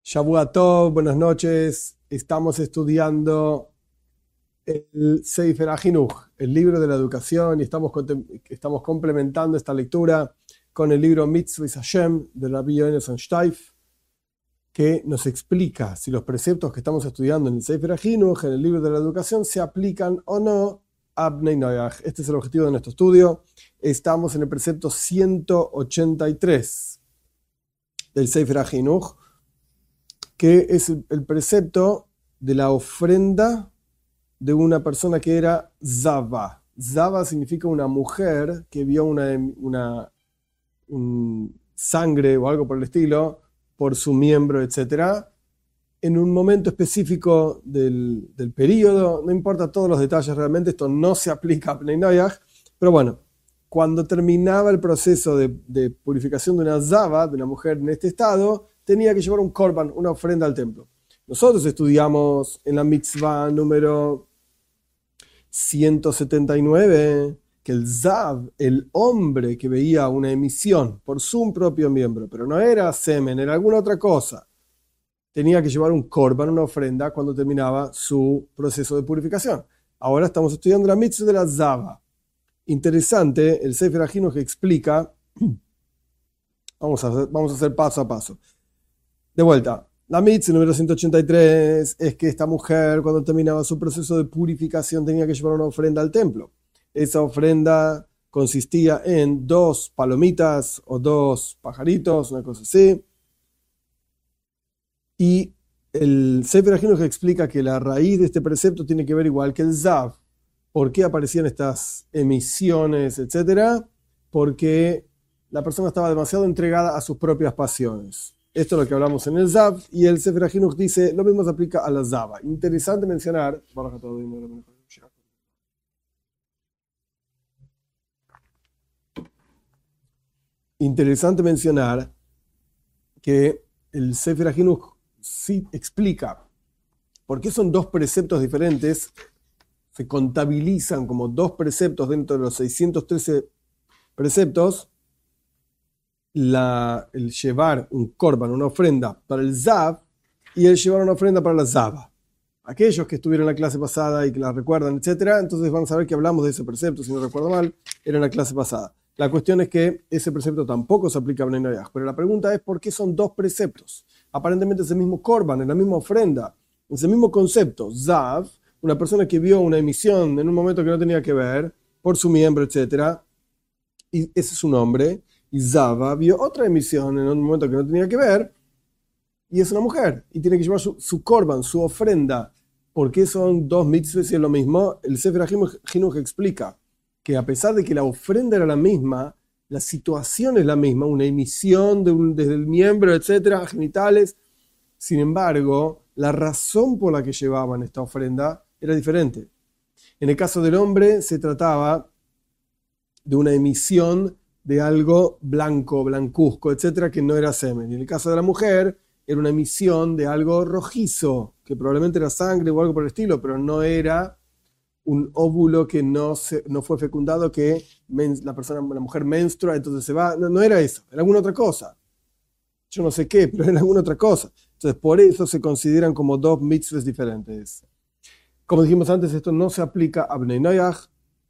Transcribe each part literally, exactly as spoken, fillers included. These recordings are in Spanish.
Shavua Tov, buenas noches. Estamos estudiando el Sefer HaChinuch, el libro de la educación, y estamos, estamos complementando esta lectura con el libro Mitzvos Hashem de Rabbi Yonason Steif, que nos explica si los preceptos que estamos estudiando en el Sefer HaChinuch, en el libro de la educación, se aplican o no a Bnei Noach. Este es el objetivo de nuestro estudio. Estamos en el precepto ciento ochenta y tres del Sefer HaChinuch, que es el precepto de la ofrenda de una persona que era Zava. Zava significa una mujer que vio una, una un sangre o algo por el estilo por su miembro, etcétera, en un momento específico del, del periodo. No importa todos los detalles realmente, esto no se aplica a Bnei Noach, pero bueno, cuando terminaba el proceso de, de purificación de una Zava, de una mujer en este estado, tenía que llevar un korban, una ofrenda al templo. Nosotros estudiamos en la mitzvah número ciento setenta y nueve que el Zav, el hombre que veía una emisión por su propio miembro, pero no era semen, era alguna otra cosa, tenía que llevar un korban, una ofrenda, cuando terminaba su proceso de purificación. Ahora estamos estudiando la mitzvah de la Zava. Interesante, el Sefer HaChinuch que explica, vamos a hacer, vamos a hacer paso a paso. De vuelta, la mitzvah número ciento ochenta y tres es que esta mujer, cuando terminaba su proceso de purificación, tenía que llevar una ofrenda al templo. Esa ofrenda consistía en dos palomitas o dos pajaritos, una cosa así. Y el Sefer HaChinuch explica que la raíz de este precepto tiene que ver igual que el Zav. ¿Por qué aparecían estas emisiones, etcétera? Porque la persona estaba demasiado entregada a sus propias pasiones. Esto es lo que hablamos en el Zav, y el Sefer HaChinuch dice, lo mismo se aplica a la Zava. Interesante mencionar, interesante mencionar que el Sefer HaChinuch sí explica por qué son dos preceptos diferentes, se contabilizan como dos preceptos dentro de los seiscientos trece preceptos. La, el llevar un korban, una ofrenda para el Zav, y el llevar una ofrenda para la Zava. Aquellos que estuvieron en la clase pasada y que la recuerdan, etcétera, entonces van a saber que hablamos de ese precepto, si no recuerdo mal, era en la clase pasada. La cuestión es que ese precepto tampoco se aplica a Bnei Noach, pero la pregunta es ¿por qué son dos preceptos? Aparentemente es el mismo korban, es la misma ofrenda, es el mismo concepto. Zav, una persona que vio una emisión en un momento que no tenía que ver, por su miembro, etcétera, y ese es su nombre. Y Zava vio otra emisión en un momento que no tenía que ver, y es una mujer, y tiene que llevar su, su korban, su ofrenda. ¿Por qué son dos mitzvahs y es lo mismo? El Sefer HaChinuch explica que a pesar de que la ofrenda era la misma, la situación es la misma, una emisión de un, desde el miembro, etcétera, genitales. Sin embargo, la razón por la que llevaban esta ofrenda era diferente. En el caso del hombre se trataba de una emisión de algo blanco, blancuzco, etcétera, que no era semen. Y en el caso de la mujer, era una emisión de algo rojizo, que probablemente era sangre o algo por el estilo, pero no era un óvulo que no, se, no fue fecundado, que men, la persona, la mujer menstrua, entonces se va. No, no era eso, era alguna otra cosa. Yo no sé qué, pero era alguna otra cosa. Entonces, por eso se consideran como dos mitzvahs diferentes. Como dijimos antes, esto no se aplica a Bnei Noach,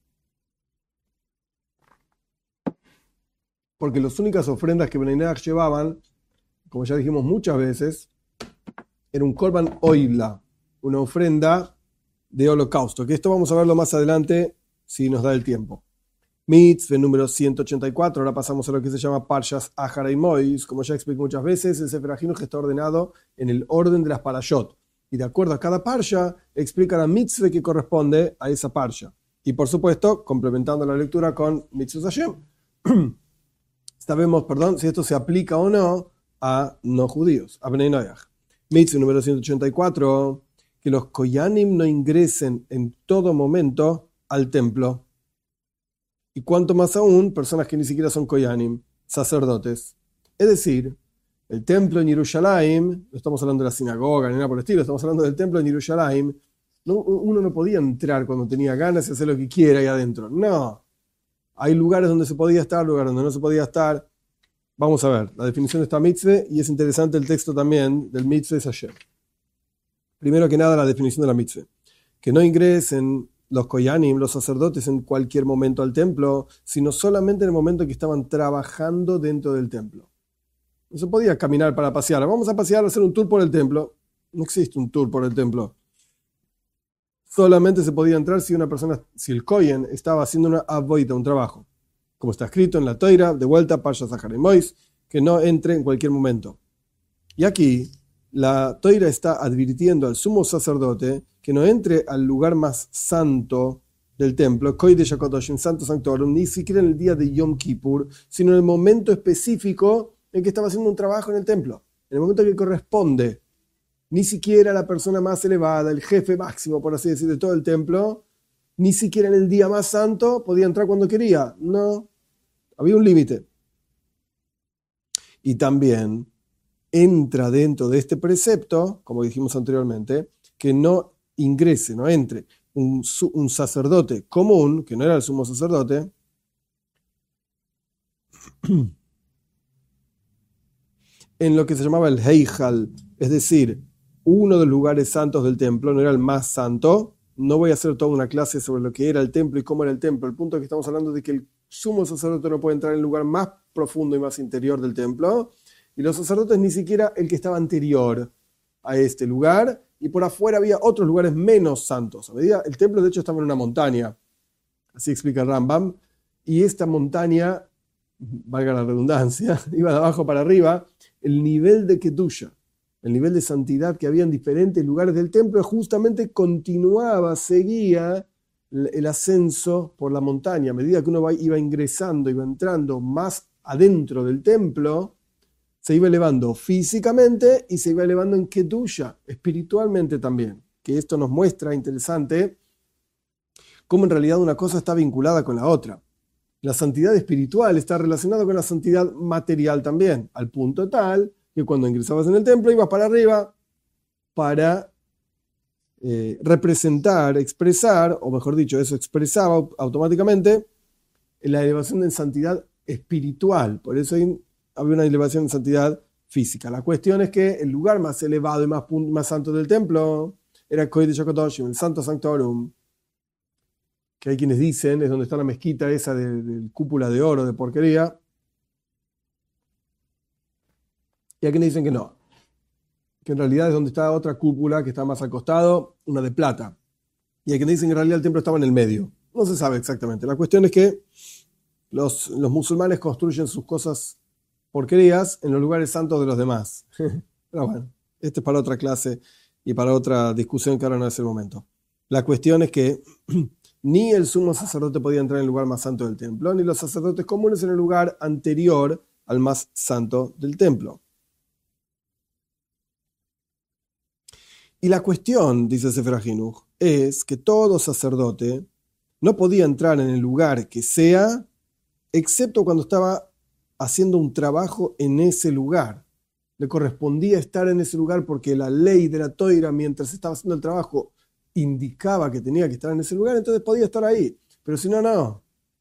porque las únicas ofrendas que Bnei Noach llevaban, como ya dijimos muchas veces, era un korban oila, una ofrenda de holocausto, que esto vamos a verlo más adelante si nos da el tiempo. Mitzvah número ciento ochenta y cuatro, ahora pasamos a lo que se llama Parshas Ahara y Mois. Como ya expliqué muchas veces, el Sefer HaChinuch está ordenado en el orden de las parashot, y de acuerdo a cada parsha explica la mitzvah que corresponde a esa parsha. Y por supuesto, complementando la lectura con Mitzvos Hashem. Sabemos, perdón, si esto se aplica o no a no judíos, a Bnei Noach. Mitzvah número ciento ochenta y cuatro, que los koyanim no ingresen en todo momento al templo. Y cuanto más aún, personas que ni siquiera son koyanim, sacerdotes. Es decir, el templo en Jerusalén, no estamos hablando de la sinagoga ni nada por el estilo, estamos hablando del templo en Jerusalén, no, uno no podía entrar cuando tenía ganas y hacer lo que quiera ahí adentro. No. Hay lugares donde se podía estar, lugares donde no se podía estar. Vamos a ver la definición de esta mitzvah y es interesante el texto también del mitzvah es ayer. Primero que nada, la definición de la mitzvah. Que no ingresen los koyanim, los sacerdotes, en cualquier momento al templo, sino solamente en el momento que estaban trabajando dentro del templo. No se podía caminar para pasear. Vamos a pasear, a hacer un tour por el templo. No existe un tour por el templo. Solamente se podía entrar si una persona, si el kohen estaba haciendo una avoida, un trabajo. Como está escrito en la Toira, de vuelta, Pasha Zahar y Mois, que no entre en cualquier momento. Y aquí, la Toira está advirtiendo al sumo sacerdote que no entre al lugar más santo del templo, Kodesh HaKodoshim, Santo Sanctorum, ni siquiera en el día de Yom Kippur, sino en el momento específico en que estaba haciendo un trabajo en el templo, en el momento que corresponde. Ni siquiera la persona más elevada, el jefe máximo, por así decir, de todo el templo, ni siquiera en el día más santo podía entrar cuando quería. No, había un límite. Y también entra dentro de este precepto, como dijimos anteriormente, que no ingrese, no entre un, un sacerdote común, que no era el sumo sacerdote, en lo que se llamaba el Heijal, es decir, uno de los lugares santos del templo, no era el más santo. No voy a hacer toda una clase sobre lo que era el templo y cómo era el templo. El punto es que estamos hablando de que el sumo sacerdote no puede entrar en el lugar más profundo y más interior del templo, y los sacerdotes ni siquiera el que estaba anterior a este lugar, y por afuera había otros lugares menos santos. A medida, el templo de hecho estaba en una montaña, así explica el Rambam, y esta montaña, valga la redundancia, iba de abajo para arriba. El nivel de Kedusha, el nivel de santidad que había en diferentes lugares del templo, justamente continuaba, seguía el ascenso por la montaña. A medida que uno iba ingresando, iba entrando más adentro del templo, se iba elevando físicamente y se iba elevando en Kedusha, espiritualmente también. Que esto nos muestra, interesante, cómo en realidad una cosa está vinculada con la otra. La santidad espiritual está relacionada con la santidad material también, al punto tal que cuando ingresabas en el templo ibas para arriba para eh, representar, expresar, o mejor dicho, eso expresaba automáticamente la elevación en santidad espiritual. Por eso hay, había una elevación en santidad física. La cuestión es que el lugar más elevado y más, más santo del templo era Kodesh HaKodoshim, el Santo Sanctorum, que hay quienes dicen es donde está la mezquita esa de, de cúpula de oro, de porquería. Y hay quienes dicen que no, que en realidad es donde está otra cúpula que está más al costado, una de plata. Y hay quienes dicen que en realidad el templo estaba en el medio. No se sabe exactamente. La cuestión es que los, los musulmanes construyen sus cosas porquerías en los lugares santos de los demás. Pero bueno, este es para otra clase y para otra discusión que ahora no es el momento. La cuestión es que ni el sumo sacerdote podía entrar en el lugar más santo del templo, ni los sacerdotes comunes en el lugar anterior al más santo del templo. Y la cuestión, dice Sefer HaChinuch, es que todo sacerdote no podía entrar en el lugar que sea, excepto cuando estaba haciendo un trabajo en ese lugar. Le correspondía estar en ese lugar porque la ley de la Toira, mientras estaba haciendo el trabajo, indicaba que tenía que estar en ese lugar, entonces podía estar ahí. Pero si no, no.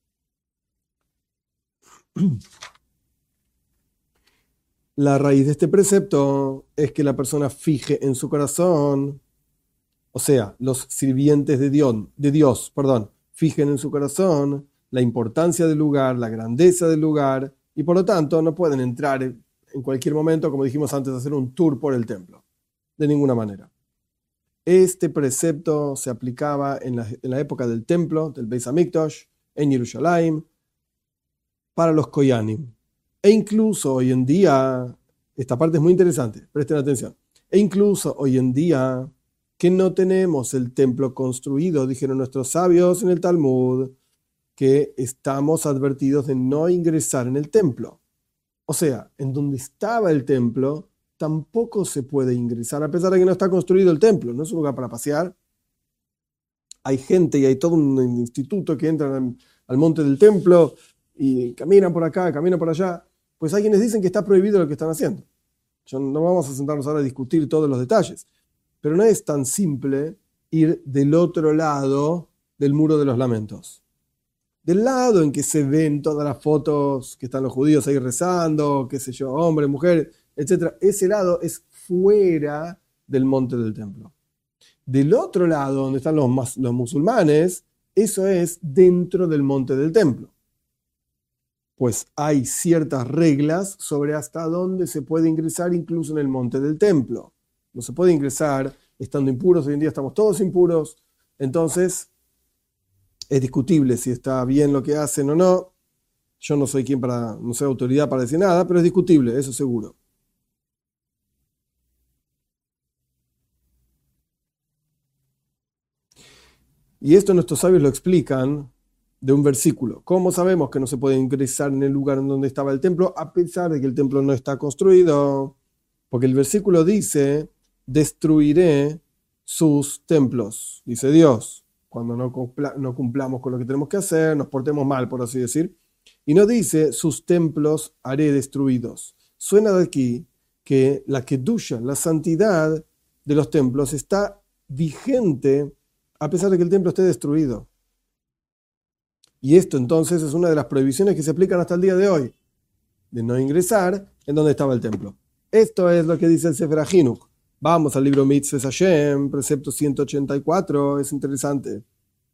La raíz de este precepto es que la persona fije en su corazón, o sea, los sirvientes de Dios, de Dios, perdón, fijen en su corazón la importancia del lugar, la grandeza del lugar, y por lo tanto no pueden entrar en cualquier momento, como dijimos antes, a hacer un tour por el templo. De ninguna manera. Este precepto se aplicaba en la, en la época del templo, del Beis Hamikdash, en Jerusalén, para los Koyanim. E incluso hoy en día, esta parte es muy interesante, presten atención, e incluso hoy en día que no tenemos el templo construido, dijeron nuestros sabios en el Talmud, que estamos advertidos de no ingresar en el templo. O sea, en donde estaba el templo, tampoco se puede ingresar, a pesar de que no está construido el templo, no es un lugar para pasear. Hay gente y hay todo un instituto que entran al monte del templo y caminan por acá, caminan por allá. Pues hay quienes dicen que está prohibido lo que están haciendo. Yo, no vamos a sentarnos ahora a discutir todos los detalles, pero no es tan simple ir del otro lado del muro de los lamentos. Del lado en que se ven todas las fotos que están los judíos ahí rezando, qué sé yo, hombres, mujeres, etcétera, ese lado es fuera del monte del templo. Del otro lado, donde están los, los musulmanes, eso es dentro del monte del templo. Pues hay ciertas reglas sobre hasta dónde se puede ingresar incluso en el monte del templo. No se puede ingresar estando impuros, hoy en día estamos todos impuros, entonces es discutible si está bien lo que hacen o no. Yo no soy quien para, no soy autoridad para decir nada, pero es discutible, eso seguro. Y esto nuestros sabios lo explican de un versículo. ¿Cómo sabemos que no se puede ingresar en el lugar en donde estaba el templo a pesar de que el templo no está construido? Porque el versículo dice, destruiré sus templos, dice Dios, cuando no, cumpla, no cumplamos con lo que tenemos que hacer, nos portemos mal, por así decir. Y no dice, sus templos haré destruidos. Suena de aquí que la kedusha, la santidad de los templos está vigente a pesar de que el templo esté destruido. Y esto entonces es una de las prohibiciones que se aplican hasta el día de hoy, de no ingresar en donde estaba el templo. Esto es lo que dice el Sefer HaChinuch. Vamos al libro Mitzvot Hashem, precepto ciento ochenta y cuatro, es interesante.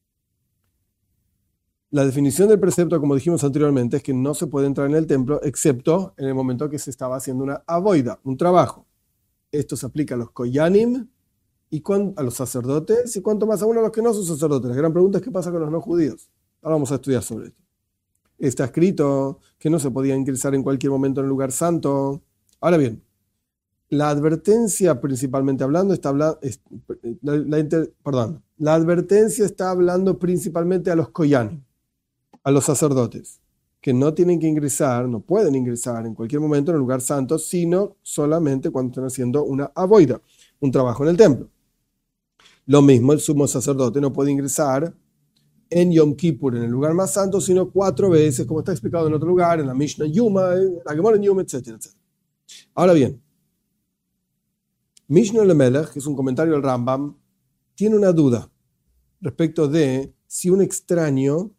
La definición del precepto, como dijimos anteriormente, es que no se puede entrar en el templo excepto en el momento que se estaba haciendo una avoida, un trabajo. Esto se aplica a los koyanim y a los sacerdotes y cuanto más aún a los que no son sacerdotes. La gran pregunta es qué pasa con los no judíos. Ahora vamos a estudiar sobre esto. Está escrito que no se podía ingresar en cualquier momento en el lugar santo. Ahora bien, la advertencia principalmente hablando está hablando, la, la inter, perdón, la advertencia está hablando principalmente a los koyanim, a los sacerdotes, que no tienen que ingresar, no pueden ingresar en cualquier momento en el lugar santo, sino solamente cuando están haciendo una avoida, un trabajo en el templo. Lo mismo, el sumo sacerdote no puede ingresar en Yom Kippur, en el lugar más santo, sino cuatro veces, como está explicado en otro lugar, en la Mishnah Yuma, en la Gemara Yuma, etcétera, etcétera. Ahora bien, Mishnah Lemelech, que es un comentario del Rambam, tiene una duda respecto de si un extraño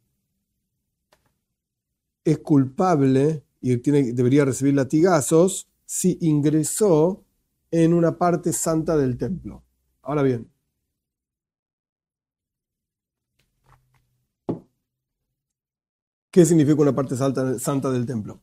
es culpable y tiene, debería recibir latigazos si ingresó en una parte santa del templo. Ahora bien, ¿qué significa una parte santa, santa del templo?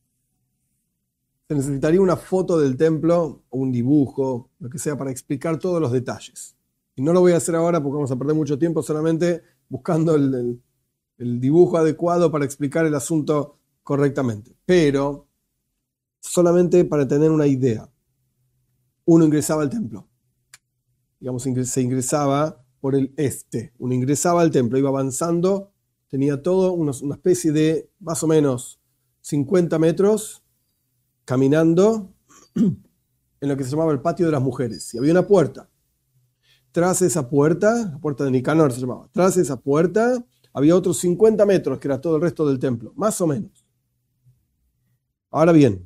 Se necesitaría una foto del templo o un dibujo, lo que sea, para explicar todos los detalles. Y no lo voy a hacer ahora porque vamos a perder mucho tiempo solamente buscando el, el, el dibujo adecuado para explicar el asunto correctamente. Pero solamente para tener una idea. Uno ingresaba al templo. Digamos, se ingresaba por el este. Uno ingresaba al templo, iba avanzando, tenía todo una, una especie de más o menos cincuenta metros caminando en lo que se llamaba el patio de las mujeres. Y había una puerta. Tras esa puerta, la puerta de Nicanor se llamaba, tras esa puerta había otros cincuenta metros, que era todo el resto del templo, más o menos. Ahora bien,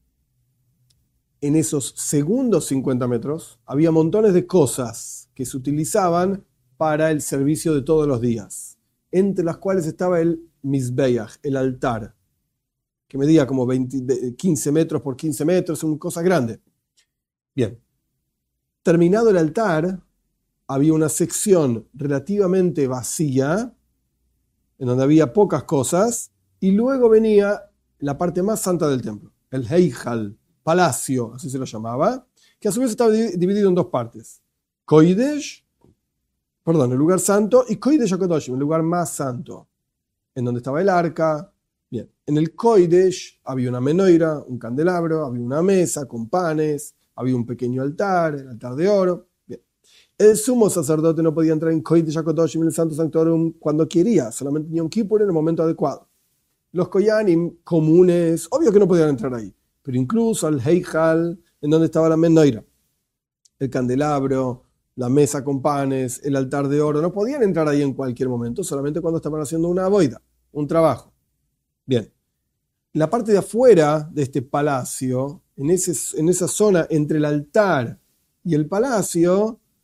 en esos segundos cincuenta metros había montones de cosas que se utilizaban para el servicio de todos los días, entre las cuales estaba el Mizbeach, el altar, que medía como veinte, quince metros por quince metros, una cosa grande. Bien, terminado el altar, había una sección relativamente vacía, en donde había pocas cosas, y luego venía la parte más santa del templo, el Heichal, palacio, así se lo llamaba, que a su vez estaba dividido en dos partes. Kodesh, perdón, el lugar santo, y Kodesh HaKadoshim, el lugar más santo, en donde estaba el arca. Bien, en el Kodesh había una menoira, un candelabro, había una mesa con panes, había un pequeño altar, el altar de oro. Bien. El sumo sacerdote no podía entrar en Kodesh HaKadoshim, en el Santo Sanctorum, cuando quería, solamente en Yom Kippur en el momento adecuado. Los koyanim comunes, obvio que no podían entrar ahí, pero incluso al Heichal, en donde estaba la menoira, el candelabro, la mesa con panes, el altar de oro, no podían entrar ahí en cualquier momento, solamente cuando estaban haciendo una boida, un trabajo. Bien, la parte de afuera de este palacio, en, ese, en esa zona entre el altar y el palacio,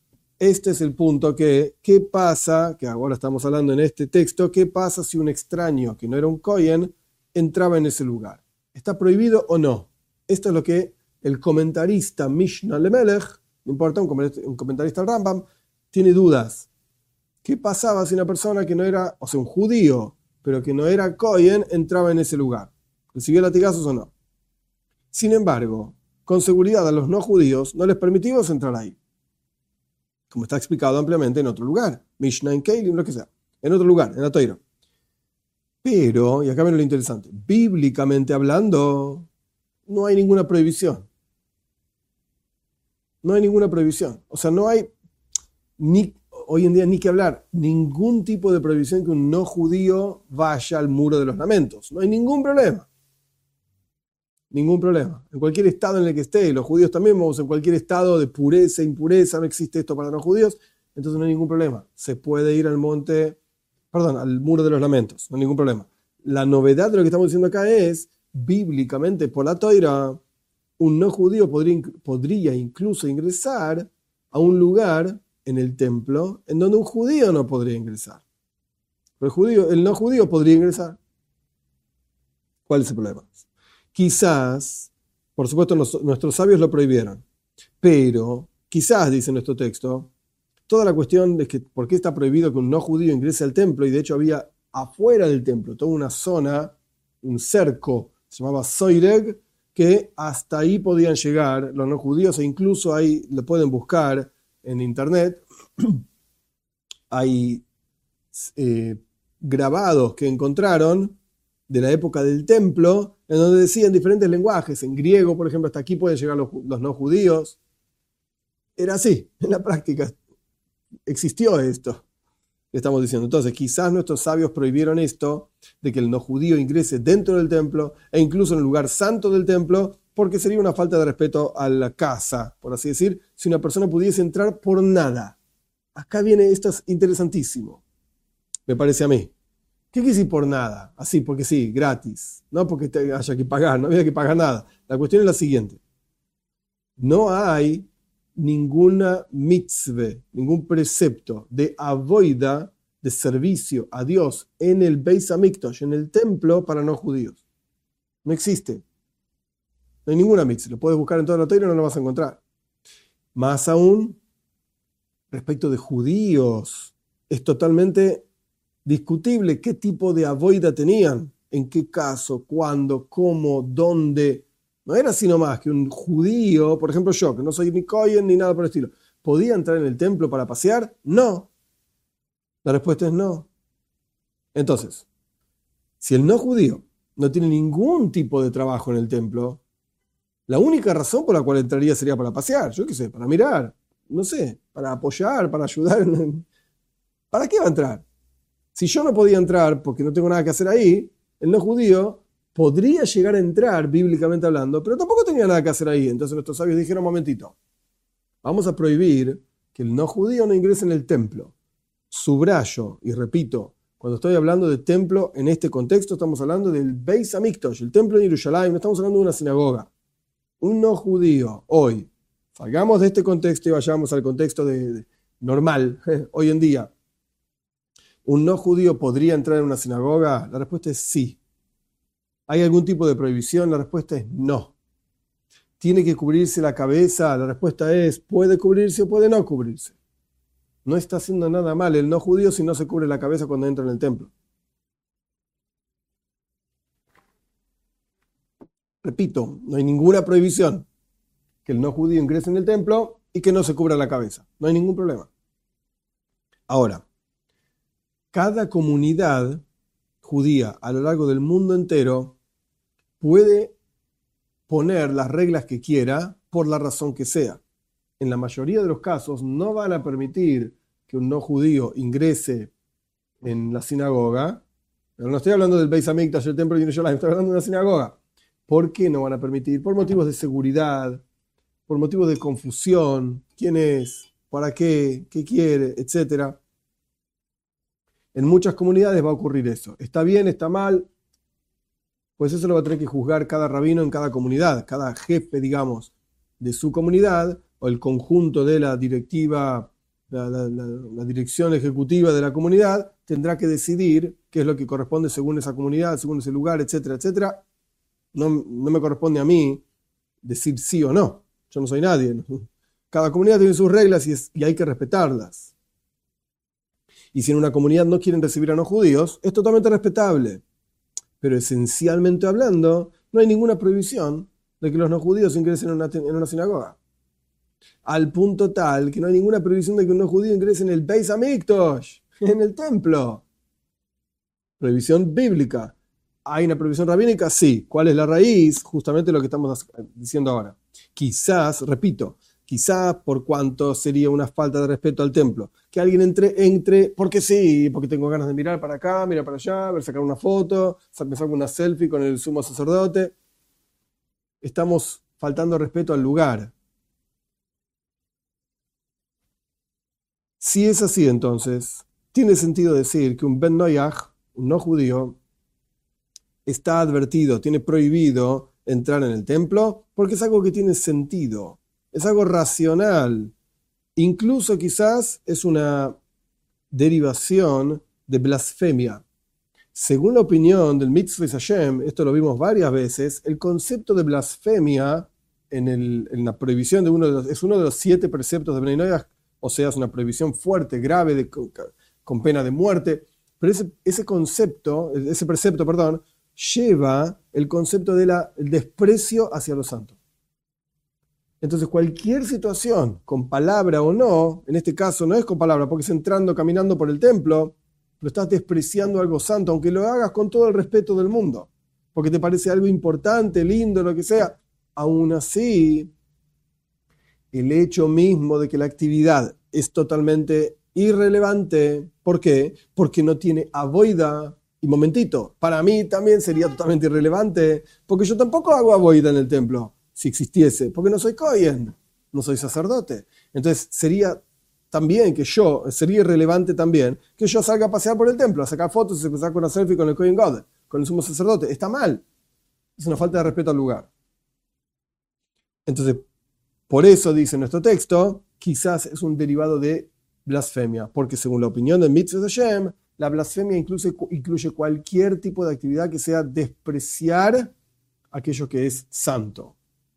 este es el punto que, ¿qué pasa? Que ahora estamos hablando en este texto, ¿qué pasa si un extraño que no era un Kohen entraba en ese lugar? ¿Está prohibido o no? Esto es lo que el comentarista Mishnah Lemelech, no importa, un comentarista Rambam, tiene dudas. ¿Qué pasaba si una persona que no era, o sea, un judío, pero que no era Kohen, entraba en ese lugar? ¿Recibió latigazos o no? Sin embargo, con seguridad a los no judíos no les permitimos entrar ahí, como está explicado ampliamente en otro lugar, Mishnah en Keilim, lo que sea, en otro lugar, en la Torá. Pero, y acá viene lo interesante, bíblicamente hablando, no hay ninguna prohibición. No hay ninguna prohibición. O sea, no hay, ni, hoy en día ni que hablar, ningún tipo de prohibición que un no judío vaya al muro de los lamentos. No hay ningún problema. Ningún problema. En cualquier estado en el que esté, los judíos también vamos en cualquier estado de pureza, impureza, no existe esto para los judíos, entonces no hay ningún problema. Se puede ir al monte, perdón, al muro de los lamentos, no hay ningún problema. La novedad de lo que estamos diciendo acá es, bíblicamente por la Torá, un no judío podría, podría incluso ingresar a un lugar en el templo en donde un judío no podría ingresar. Pero el, judío, el no judío podría ingresar. ¿Cuál es el problema? Quizás, por supuesto, nos, nuestros sabios lo prohibieron, pero quizás, dice nuestro texto, toda la cuestión de que por qué está prohibido que un no judío ingrese al templo, y de hecho había afuera del templo toda una zona, un cerco, se llamaba Soireg, que hasta ahí podían llegar los no judíos, e incluso ahí lo pueden buscar en internet. Hay eh, grabados que encontraron de la época del templo, en donde decían diferentes lenguajes, en griego, por ejemplo, hasta aquí pueden llegar los, los no judíos. Era así, en la práctica existió esto que estamos diciendo. Entonces, quizás nuestros sabios prohibieron esto, de que el no judío ingrese dentro del templo, e incluso en el lugar santo del templo, porque sería una falta de respeto a la casa, por así decir, si una persona pudiese entrar por nada. Acá viene, esto es interesantísimo, me parece a mí. ¿Qué quiere decir por nada? Así, porque sí, gratis. No porque te haya que pagar, no había que pagar nada. La cuestión es la siguiente. No hay ninguna mitzvah, ningún precepto de avoida, de servicio a Dios en el Beis Hamikdash, en el templo para no judíos. No existe. No hay ninguna mitzvah. Lo puedes buscar en toda la Torá y no lo vas a encontrar. Más aún, respecto de judíos, es totalmente discutible qué tipo de avoida tenían, en qué caso, cuándo, cómo, dónde. No era así nomás que un judío, por ejemplo yo, que no soy ni Kohen ni nada por el estilo, ¿podía entrar en el templo para pasear? No. La respuesta es no. Entonces, si el no judío no tiene ningún tipo de trabajo en el templo, la única razón por la cual entraría sería para pasear, yo qué sé, para mirar, no sé, para apoyar, para ayudar. ¿Para qué va a entrar? Si yo no podía entrar porque no tengo nada que hacer ahí, el no judío podría llegar a entrar, bíblicamente hablando, pero tampoco tenía nada que hacer ahí. Entonces nuestros sabios dijeron, un momentito, vamos a prohibir que el no judío no ingrese en el templo. Subrayo, y repito, cuando estoy hablando de templo, en este contexto estamos hablando del Beis Hamikdash, el templo de Jerusalén, no estamos hablando de una sinagoga. Un no judío, hoy, salgamos de este contexto y vayamos al contexto de, de, normal, hoy en día. ¿Un no judío podría entrar en una sinagoga? La respuesta es sí. ¿Hay algún tipo de prohibición? La respuesta es no. ¿Tiene que cubrirse la cabeza? La respuesta es puede cubrirse o puede no cubrirse. No está haciendo nada mal el no judío si no se cubre la cabeza cuando entra en el templo. Repito, no hay ninguna prohibición que el no judío ingrese en el templo y que no se cubra la cabeza. No hay ningún problema. Ahora, cada comunidad judía a lo largo del mundo entero puede poner las reglas que quiera por la razón que sea. En la mayoría de los casos no van a permitir que un no judío ingrese en la sinagoga, pero no estoy hablando del Beis Hamikdash, el templo de Jerusalén, estoy hablando de una sinagoga. ¿Por qué no van a permitir? Por motivos de seguridad, por motivos de confusión, quién es, para qué, qué quiere, etcétera. En muchas comunidades va a ocurrir eso. ¿Está bien? ¿Está mal? Pues eso lo va a tener que juzgar cada rabino en cada comunidad, cada jefe, digamos, de su comunidad, o el conjunto de la directiva la, la, la, la dirección ejecutiva de la comunidad, tendrá que decidir qué es lo que corresponde según esa comunidad, según ese lugar, etcétera, etcétera. No, no me corresponde a mí decir sí o no. Yo no soy nadie, ¿no? Cada comunidad tiene sus reglas y, es, y hay que respetarlas. Y si en una comunidad no quieren recibir a no judíos, es totalmente respetable. Pero esencialmente hablando, no hay ninguna prohibición de que los no judíos ingresen en una, en una sinagoga. Al punto tal que no hay ninguna prohibición de que un no judío ingrese en el Beis Hamikdash, en el templo. Prohibición bíblica. ¿Hay una prohibición rabínica? Sí. ¿Cuál es la raíz? Justamente lo que estamos diciendo ahora. Quizás, repito, quizás por cuanto sería una falta de respeto al templo, que alguien entre, entre porque sí, porque tengo ganas de mirar para acá, mirar para allá, ver sacar una foto, me saco una selfie con el sumo sacerdote. Estamos faltando respeto al lugar. Si es así, entonces, tiene sentido decir que un Ben Noyaj, un no judío, está advertido, tiene prohibido entrar en el templo, porque es algo que tiene sentido, es algo racional. Incluso quizás es una derivación de blasfemia. Según la opinión del Mitzvah Hashem, esto lo vimos varias veces, el concepto de blasfemia en, el, en la prohibición de uno de los, es uno de los siete preceptos de Bnei Noyaj, o sea, es una prohibición fuerte, grave, de, con pena de muerte. Pero ese, ese concepto, ese precepto, perdón, lleva el concepto del desprecio hacia los santos. Entonces, cualquier situación, con palabra o no, en este caso no es con palabra, porque es entrando, caminando por el templo, pero estás despreciando algo santo, aunque lo hagas con todo el respeto del mundo, porque te parece algo importante, lindo, lo que sea. Aún así, el hecho mismo de que la actividad es totalmente irrelevante. ¿Por qué? Porque no tiene avoida. Y momentito, para mí también sería totalmente irrelevante, porque yo tampoco hago avoida en el templo, si existiese, porque no soy Kohen, no soy sacerdote. Entonces sería también que yo, sería irrelevante también que yo salga a pasear por el templo, a sacar fotos y a sacar una selfie con el Kohen Gadol, con el sumo sacerdote. Está mal. Es una falta de respeto al lugar. Entonces, por eso dice nuestro texto, quizás es un derivado de blasfemia, porque según la opinión del Mitzvah Hashem, la blasfemia incluye, incluye cualquier tipo de actividad que sea despreciar aquello que es santo.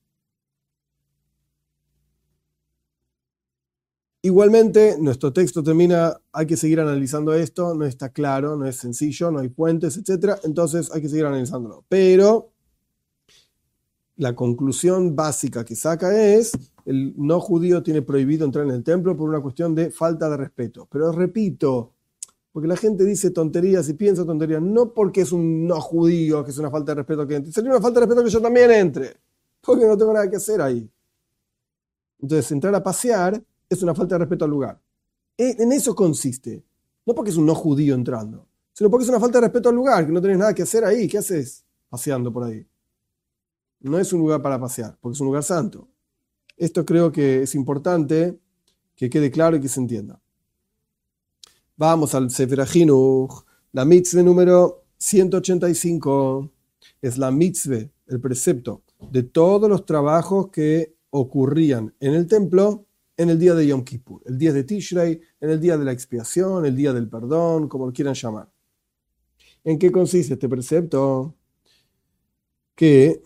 Igualmente, nuestro texto termina, hay que seguir analizando esto, no está claro, no es sencillo, no hay puentes, etcétera. Entonces hay que seguir analizándolo. Pero la conclusión básica que saca es, el no judío tiene prohibido entrar en el templo por una cuestión de falta de respeto. Pero repito, porque la gente dice tonterías y piensa tonterías, no porque es un no judío, que es una falta de respeto que entre. Sería una falta de respeto que yo también entre, porque no tengo nada que hacer ahí. Entonces, entrar a pasear es una falta de respeto al lugar. En eso consiste. No porque es un no judío entrando, sino porque es una falta de respeto al lugar, que no tenés nada que hacer ahí. ¿Qué haces paseando por ahí? No es un lugar para pasear, porque es un lugar santo. Esto creo que es importante que quede claro y que se entienda. Vamos al Sefer HaChinuch, la mitzvah número ciento ochenta y cinco. Es la mitzvah, el precepto de todos los trabajos que ocurrían en el templo en el día de Yom Kippur, el día de Tishrei, en el día de la expiación, el día del perdón, como lo quieran llamar. ¿En qué consiste este precepto? Que,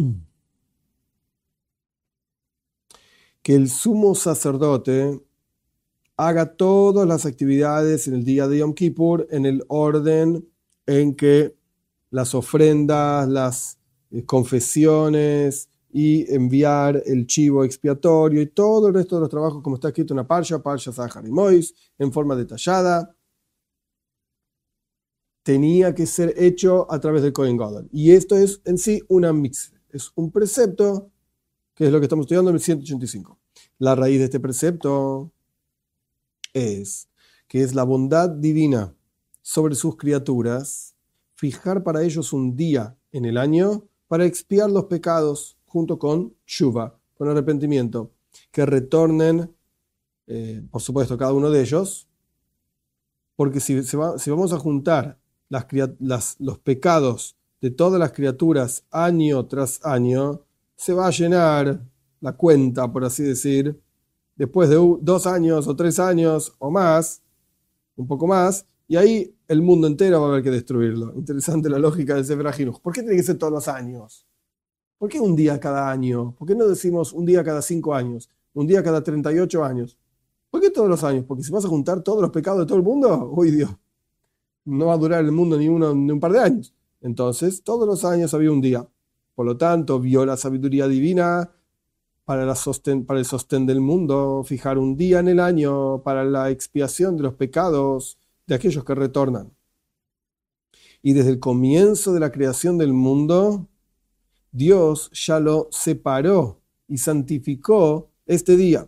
que el sumo sacerdote haga todas las actividades en el día de Yom Kippur en el orden en que las ofrendas, las confesiones y enviar el chivo expiatorio y todo el resto de los trabajos, como está escrito en la Parsha, Parsha Zahar y Mois, en forma detallada, tenía que ser hecho a través del Kohen Gadol. Y esto es en sí una mitzvah, es un precepto, que es lo que estamos estudiando en el ciento ochenta y cinco. La raíz de este precepto es que es la bondad divina sobre sus criaturas, fijar para ellos un día en el año para expiar los pecados junto con Shuva, con arrepentimiento, que retornen, eh, por supuesto, cada uno de ellos, porque si, si, va, si vamos a juntar las, las, los pecados de todas las criaturas año tras año, se va a llenar la cuenta, por así decir, después de u- dos años o tres años o más, un poco más, y ahí el mundo entero va a haber que destruirlo. Interesante la lógica del Sefer HaChinuch. ¿Por qué tiene que ser todos los años? ¿Por qué un día cada año? ¿Por qué no decimos un día cada cinco años? Un día cada treinta y ocho años. ¿Por qué todos los años? Porque si vas a juntar todos los pecados de todo el mundo, uy Dios, no va a durar el mundo ni, uno, ni un par de años. Entonces, todos los años había un día. Por lo tanto, vio la sabiduría divina para, la sostén, para el sostén del mundo, fijar un día en el año para la expiación de los pecados de aquellos que retornan. Y desde el comienzo de la creación del mundo, Dios ya lo separó y santificó este día.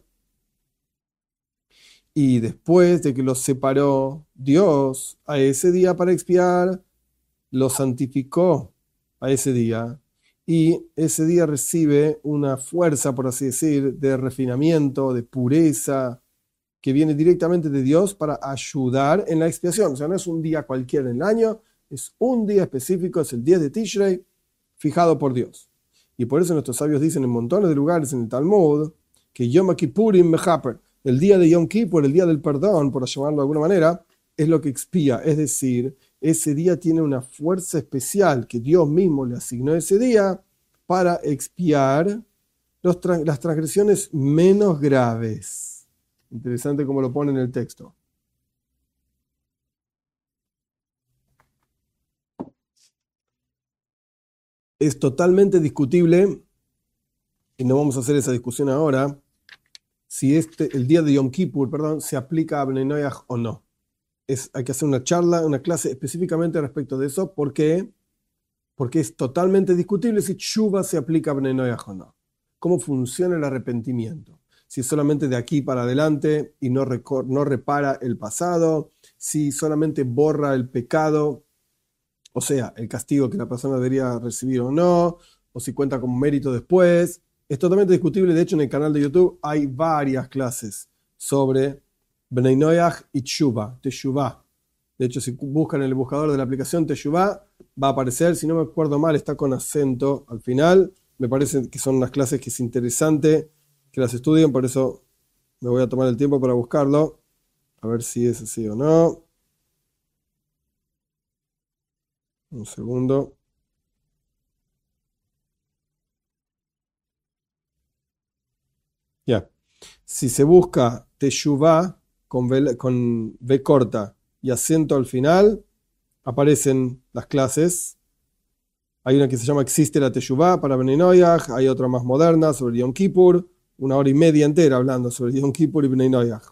Y después de que lo separó Dios a ese día para expiar, lo santificó a ese día. Y ese día recibe una fuerza, por así decir, de refinamiento, de pureza, que viene directamente de Dios para ayudar en la expiación. O sea, no es un día cualquiera en el año, es un día específico, es el diez de Tishrei, fijado por Dios. Y por eso nuestros sabios dicen en montones de lugares en el Talmud que Yom Kippurim Mechaper, el día de Yom Kippur, el día del perdón, por llamarlo de alguna manera, es lo que expía. Es decir, ese día tiene una fuerza especial que Dios mismo le asignó ese día para expiar los tra- las transgresiones menos graves. Interesante cómo lo pone en el texto. Es totalmente discutible, y no vamos a hacer esa discusión ahora, si este, el día de Yom Kippur, perdón, se aplica a Bnei Noach o no. Es, hay que hacer una charla, una clase específicamente respecto de eso. ¿Por qué? Porque es totalmente discutible si Tshuva se aplica a Bnei Noach o no. ¿Cómo funciona el arrepentimiento? Si es solamente de aquí para adelante y no, recor- no repara el pasado, si solamente borra el pecado, o sea, el castigo que la persona debería recibir o no, o si cuenta como mérito después. Es totalmente discutible. De hecho, en el canal de YouTube hay varias clases sobre Bnei Noach y Tshuva, Teshuvah. De hecho, si buscan en el buscador de la aplicación Teshuvah, va a aparecer, si no me acuerdo mal, está con acento al final. Me parece que son unas clases que es interesante que las estudien, por eso me voy a tomar el tiempo para buscarlo, a ver si es así o no. Un segundo. Ya. Si se busca Teshuvah con V, con V corta y acento al final, aparecen las clases. Hay una que se llama Existe la Teshuvah para Bnei Noach, hay otra más moderna sobre Yom Kippur, una hora y media entera hablando sobre Yom Kippur y Bnei Noach.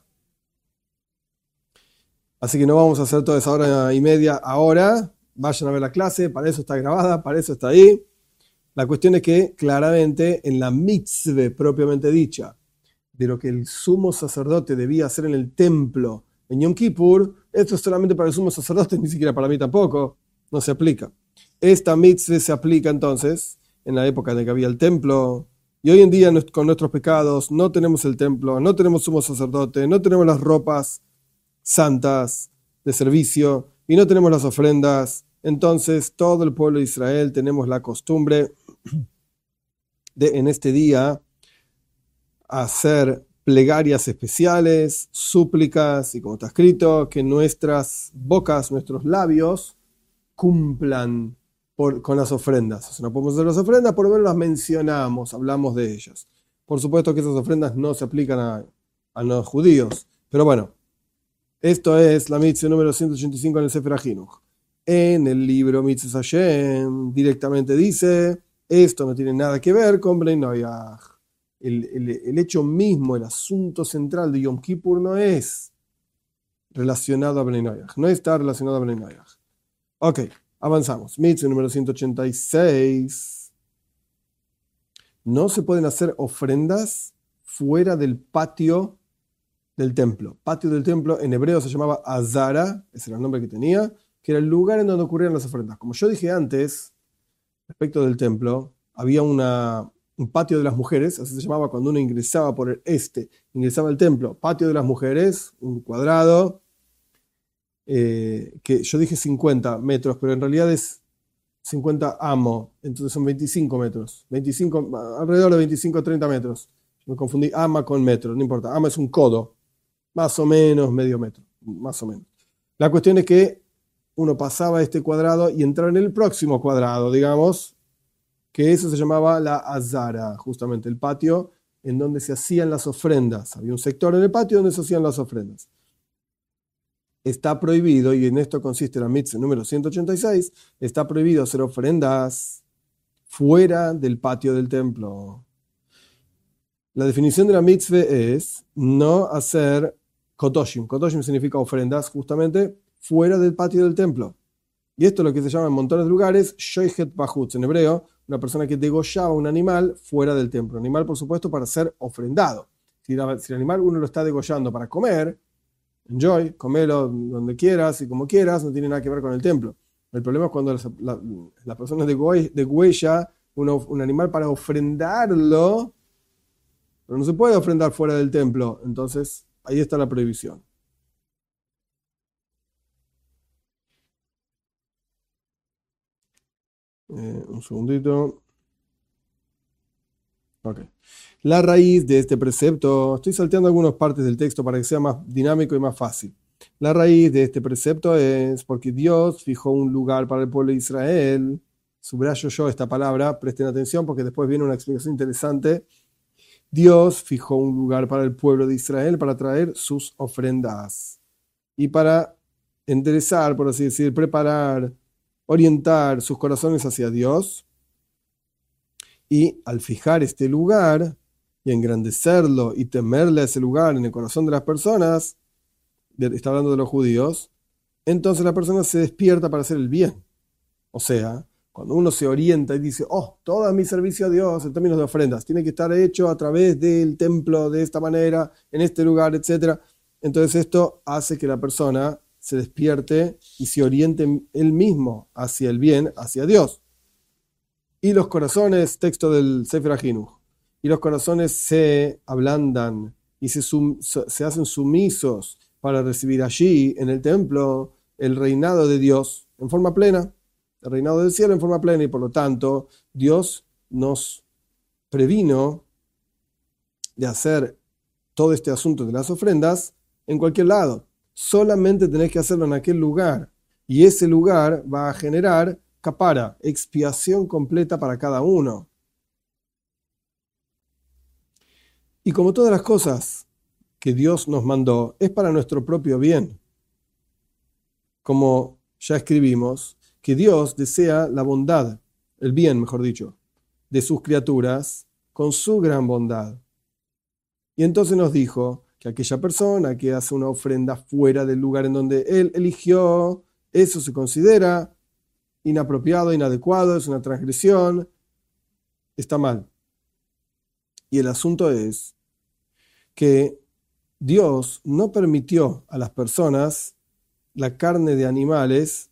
Así que no vamos a hacer toda esa hora y media ahora. Vayan a ver la clase, para eso está grabada, para eso está ahí. La cuestión es que claramente en la mitzvah propiamente dicha, de lo que el sumo sacerdote debía hacer en el templo en Yom Kippur, esto es solamente para el sumo sacerdote, ni siquiera para mí tampoco, no se aplica. Esta mitzvah se aplica entonces en la época en que había el templo, y hoy en día con nuestros pecados no tenemos el templo, no tenemos sumo sacerdote, no tenemos las ropas santas de servicio y no tenemos las ofrendas. Entonces todo el pueblo de Israel tenemos la costumbre de en este día hacer plegarias especiales, súplicas, y como está escrito, que nuestras bocas, nuestros labios, cumplan por, con las ofrendas. O sea, no podemos hacer las ofrendas, por lo menos las mencionamos, hablamos de ellas. Por supuesto que esas ofrendas no se aplican a, a los judíos, pero bueno, esto es la mitzvah número ciento ochenta y cinco en el Sefer HaChinuch. En el libro Mitzvot Hashem directamente dice, esto no tiene nada que ver con Bnei Noach. El, el, el hecho mismo, el asunto central de Yom Kippur no es relacionado a Bnei Noach, no está relacionado a Bnei Noach. Ok, avanzamos. Mitzvah número ciento ochenta y seis. No se pueden hacer ofrendas fuera del patio del templo. Patio del templo en hebreo se llamaba Azara, ese era el nombre que tenía, que era el lugar en donde ocurrían las ofrendas. Como yo dije antes, respecto del templo, había una, un patio de las mujeres, así se llamaba cuando uno ingresaba por el este, ingresaba al templo, patio de las mujeres, un cuadrado, eh, que yo dije cincuenta metros, pero en realidad es cincuenta amo, entonces son veinticinco metros, veinticinco, alrededor de veinticinco a treinta metros. Me confundí ama con metro, no importa. Ama es un codo, más o menos medio metro, más o menos. La cuestión es que uno pasaba este cuadrado y entraba en el próximo cuadrado, digamos, que eso se llamaba la azara, justamente el patio en donde se hacían las ofrendas. Había un sector en el patio donde se hacían las ofrendas. Está prohibido, y en esto consiste la mitzvah número ciento ochenta y seis, está prohibido hacer ofrendas fuera del patio del templo. La definición de la mitzvah es no hacer kodoshim. Kodoshim significa ofrendas justamente fuera del patio del templo. Y esto es lo que se llama en montones de lugares shoichet bachutz, en hebreo, una persona que degollaba un animal fuera del templo. Animal, por supuesto, para ser ofrendado. Si, la, si el animal uno lo está degollando para comer, enjoy, comelo donde quieras y como quieras, no tiene nada que ver con el templo. El problema es cuando la, la, la persona degüella un animal para ofrendarlo, pero no se puede ofrendar fuera del templo. Entonces, ahí está la prohibición. Eh, un segundito. Ok. La raíz de este precepto, estoy salteando algunas partes del texto para que sea más dinámico y más fácil. La raíz de este precepto es porque Dios fijó un lugar para el pueblo de Israel. Subrayo yo esta palabra, presten atención porque después viene una explicación interesante. Dios fijó un lugar para el pueblo de Israel para traer sus ofrendas y para enderezar, por así decir, preparar, orientar sus corazones hacia Dios. Y al fijar este lugar y engrandecerlo y temerle a ese lugar en el corazón de las personas, está hablando de los judíos, entonces la persona se despierta para hacer el bien. O sea, cuando uno se orienta y dice, oh, todo mi servicio a Dios en términos de ofrendas tiene que estar hecho a través del templo de esta manera, en este lugar, etcétera. Entonces esto hace que la persona se despierte y se oriente él mismo hacia el bien, hacia Dios. Y los corazones, texto del Sefer HaChinuch, y los corazones se ablandan y se, sum, se hacen sumisos para recibir allí, en el templo, el reinado de Dios en forma plena, el reinado del cielo en forma plena, y por lo tanto Dios nos previno de hacer todo este asunto de las ofrendas en cualquier lado. Solamente tenés que hacerlo en aquel lugar, y ese lugar va a generar capara, expiación completa para cada uno. Y como todas las cosas que Dios nos mandó, es para nuestro propio bien. Como ya escribimos, que Dios desea la bondad, el bien, mejor dicho, de sus criaturas con su gran bondad. Y entonces nos dijo que aquella persona que hace una ofrenda fuera del lugar en donde Él eligió, eso se considera inapropiado, inadecuado, es una transgresión, está mal. Y el asunto es que Dios no permitió a las personas la carne de animales.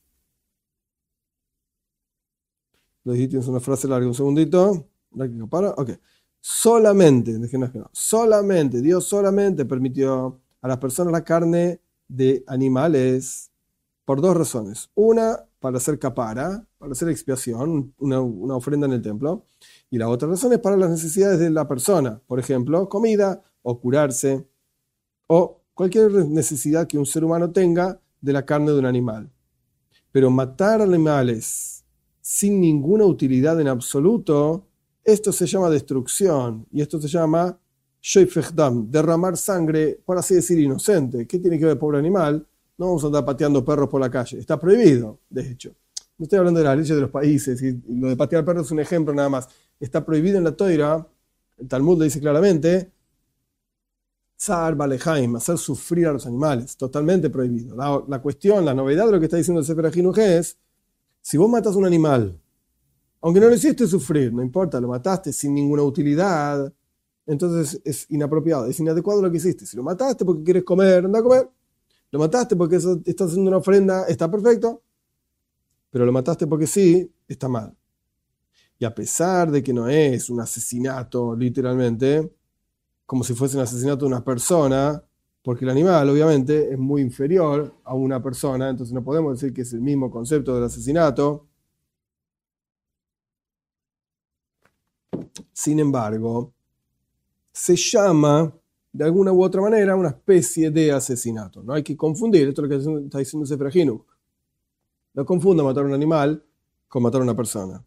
Lo dijiste, es una frase larga, un segundito. Okay. Solamente, déjenos que no, solamente, Dios solamente permitió a las personas la carne de animales por dos razones. Una, para hacer capara, para hacer expiación, una, una ofrenda en el templo. Y la otra razón es para las necesidades de la persona. Por ejemplo, comida o curarse o cualquier necesidad que un ser humano tenga de la carne de un animal. Pero matar animales sin ninguna utilidad en absoluto, esto se llama destrucción. Y esto se llama shoifech dam, derramar sangre, por así decir, inocente. ¿Qué tiene que ver el pobre animal? No vamos a andar pateando perros por la calle. Está prohibido, de hecho. No estoy hablando de las leyes de los países. Y lo de patear perros es un ejemplo nada más. Está prohibido en la Toira. El Talmud le dice claramente, Tsar Balehaim, hacer sufrir a los animales. Totalmente prohibido. La, la cuestión, la novedad de lo que está diciendo el Sefer HaChinuch es, si vos matas a un animal, aunque no lo hiciste sufrir, no importa, lo mataste sin ninguna utilidad, entonces es inapropiado, es inadecuado lo que hiciste. Si lo mataste porque quieres comer, anda a comer. Lo mataste porque eso, estás haciendo una ofrenda, está perfecto, pero lo mataste porque sí, está mal. Y a pesar de que no es un asesinato, literalmente, como si fuese un asesinato de una persona, porque el animal, obviamente, es muy inferior a una persona, entonces no podemos decir que es el mismo concepto del asesinato. Sin embargo, se llama, de alguna u otra manera, una especie de asesinato. No hay que confundir, esto es lo que está diciendo Sefer HaChinuch. No confunda matar a un animal con matar a una persona.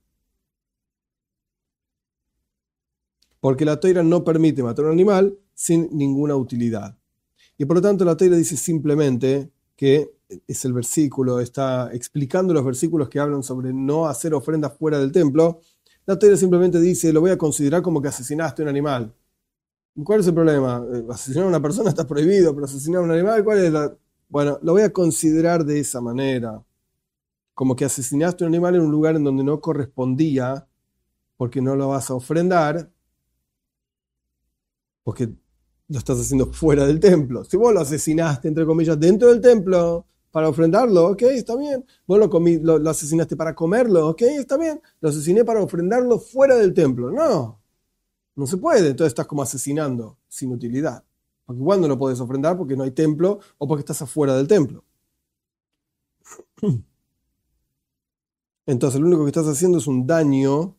Porque la Torá no permite matar a un animal sin ninguna utilidad. Y por lo tanto la Torá dice simplemente que es el versículo, está explicando los versículos que hablan sobre no hacer ofrendas fuera del templo. La Torá simplemente dice, lo voy a considerar como que asesinaste a un animal. ¿Cuál es el problema? Asesinar a una persona está prohibido, pero asesinar a un animal, ¿cuál es la...? Bueno, lo voy a considerar de esa manera. Como que asesinaste a un animal en un lugar en donde no correspondía, porque no lo vas a ofrendar, porque lo estás haciendo fuera del templo. Si vos lo asesinaste, entre comillas, dentro del templo para ofrendarlo, ok, está bien. Vos lo, comí, lo, lo asesinaste para comerlo, ok, está bien. Lo asesiné para ofrendarlo fuera del templo. No, no se puede. Entonces estás como asesinando sin utilidad. Porque cuando no podés ofrendar, porque no hay templo o porque estás afuera del templo. Entonces lo único que estás haciendo es un daño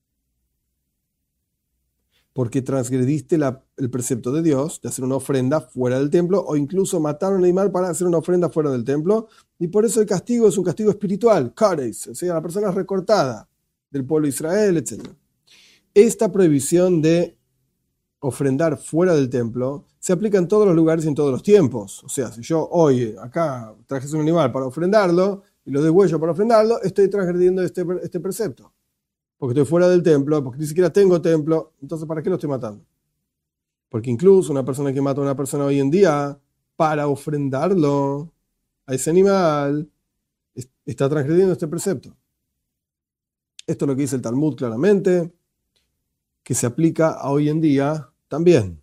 porque transgrediste la, el precepto de Dios de hacer una ofrenda fuera del templo o incluso matar a un animal para hacer una ofrenda fuera del templo. Y por eso el castigo es un castigo espiritual, kares, o sea, la persona es recortada del pueblo de Israel, etcétera. Esta prohibición de ofrendar fuera del templo se aplica en todos los lugares y en todos los tiempos. O sea, si yo hoy acá traje un animal para ofrendarlo y lo degüello para ofrendarlo, estoy transgrediendo este, este precepto. Porque estoy fuera del templo, porque ni siquiera tengo templo, entonces ¿para qué lo estoy matando? Porque incluso una persona que mata a una persona hoy en día para ofrendarlo a ese animal está transgrediendo este precepto. Esto es lo que dice el Talmud claramente, que se aplica a hoy en día también.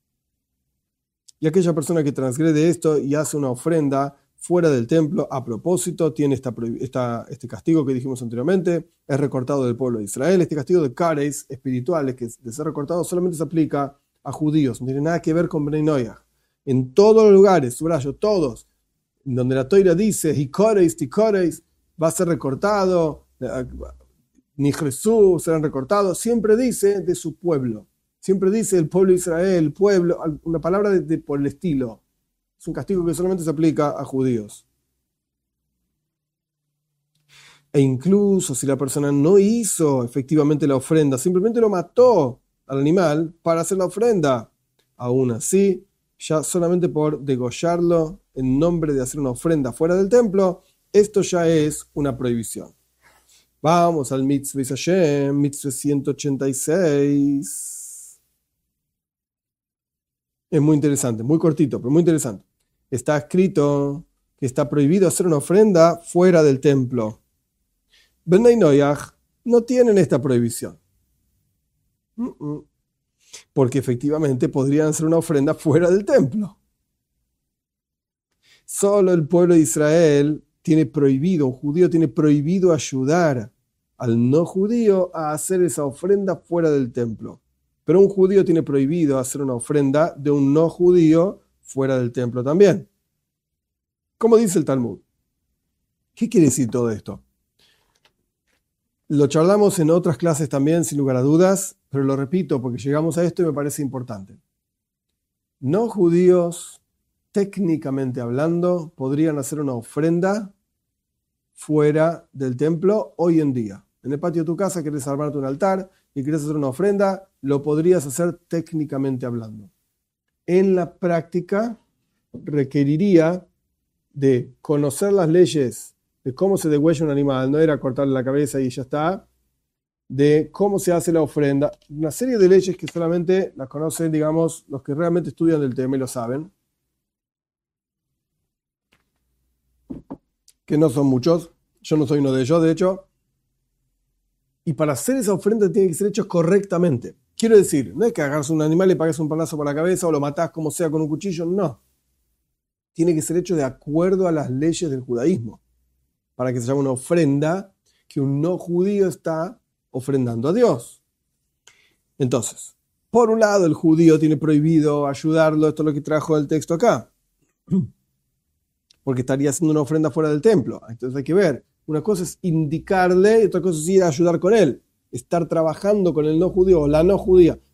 Y aquella persona que transgrede esto y hace una ofrenda fuera del templo, a propósito, tiene esta, esta, este castigo que dijimos anteriormente, es recortado del pueblo de Israel. Este castigo de kares espirituales, que de ser recortado, solamente se aplica a judíos, no tiene nada que ver con Bnei Noach. En todos los lugares, subrayo, todos, donde la Torá dice, y kares, y kares, va a ser recortado, ni Jesús serán recortados, siempre dice de su pueblo, siempre dice el pueblo de Israel, el pueblo, una palabra de, de, por el estilo. Es un castigo que solamente se aplica a judíos. E incluso si la persona no hizo efectivamente la ofrenda, simplemente lo mató al animal para hacer la ofrenda, aún así, ya solamente por degollarlo en nombre de hacer una ofrenda fuera del templo, esto ya es una prohibición. Vamos al Mitzvah Hashem, Mitzvah ciento ochenta y seis. Es muy interesante, muy cortito, pero muy interesante. Está escrito que está prohibido hacer una ofrenda fuera del templo. Bnei Noach no tienen esta prohibición. Uh-uh. Porque efectivamente podrían hacer una ofrenda fuera del templo. Solo el pueblo de Israel tiene prohibido, un judío tiene prohibido ayudar al no judío a hacer esa ofrenda fuera del templo. Pero un judío tiene prohibido hacer una ofrenda de un no judío fuera del templo también. ¿Cómo dice el Talmud? ¿Qué quiere decir todo esto? Lo charlamos en otras clases también, sin lugar a dudas, pero lo repito porque llegamos a esto y me parece importante. No judíos, técnicamente hablando, podrían hacer una ofrenda fuera del templo hoy en día. En el patio de tu casa querés armarte un altar y querés hacer una ofrenda, lo podrías hacer técnicamente hablando. En la práctica requeriría de conocer las leyes de cómo se degüella un animal, no era cortarle la cabeza y ya está, de cómo se hace la ofrenda, una serie de leyes que solamente las conocen, digamos, los que realmente estudian del tema y lo saben, que no son muchos, yo no soy uno de ellos, de hecho, y para hacer esa ofrenda tiene que ser hecho correctamente. Quiero decir, no es que agarres un animal y pagues un palazo por la cabeza o lo matás como sea con un cuchillo, no. Tiene que ser hecho de acuerdo a las leyes del judaísmo, para que se llame una ofrenda que un no judío está ofrendando a Dios. Entonces, por un lado el judío tiene prohibido ayudarlo, esto es lo que trajo el texto acá, porque estaría haciendo una ofrenda fuera del templo. Entonces hay que ver, una cosa es indicarle y otra cosa es ir a ayudar con él, estar trabajando con el no judío o la no judía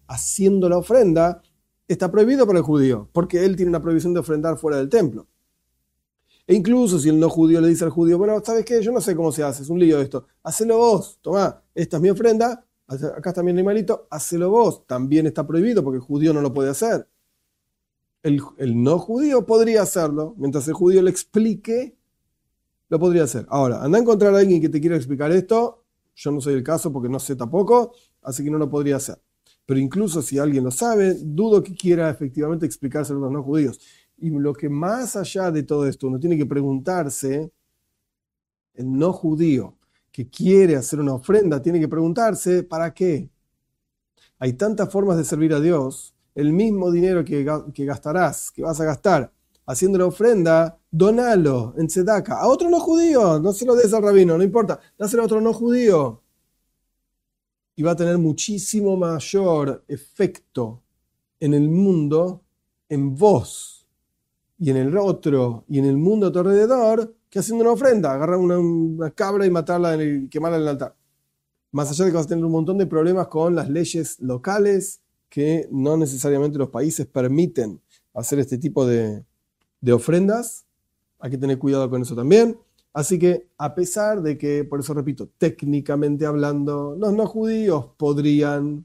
haciendo la ofrenda, está prohibido para el judío, porque él tiene una prohibición de ofrendar fuera del templo. E incluso si el no judío le dice al judío, bueno, ¿sabes qué? Yo no sé cómo se hace, es un lío esto. Hacelo vos, tomá, esta es mi ofrenda, acá está mi animalito, hacelo vos. También está prohibido porque el judío no lo puede hacer. El, el no judío podría hacerlo, mientras el judío le explique, lo podría hacer. Ahora, anda a encontrar a alguien que te quiera explicar esto, yo no soy el caso porque no sé tampoco, así que no lo podría hacer. Pero incluso si alguien lo sabe, dudo que quiera efectivamente explicárselo a los no judíos. Y lo que más allá de todo esto uno tiene que preguntarse, el no judío que quiere hacer una ofrenda, tiene que preguntarse, ¿para qué? Hay tantas formas de servir a Dios, el mismo dinero que, que gastarás, que vas a gastar haciendo la ofrenda, donalo en tzedaka a otro no judío, no se lo des al rabino, no importa, dáselo a otro no judío. Y va a tener muchísimo mayor efecto en el mundo, en vos, y en el otro, y en el mundo a tu alrededor, que haciendo una ofrenda, agarrar una, una cabra y matarla y quemarla en el altar. Más allá de que vas a tener un montón de problemas con las leyes locales, que no necesariamente los países permiten hacer este tipo de, de ofrendas, hay que tener cuidado con eso también. Así que, a pesar de que, por eso repito, técnicamente hablando, los no judíos podrían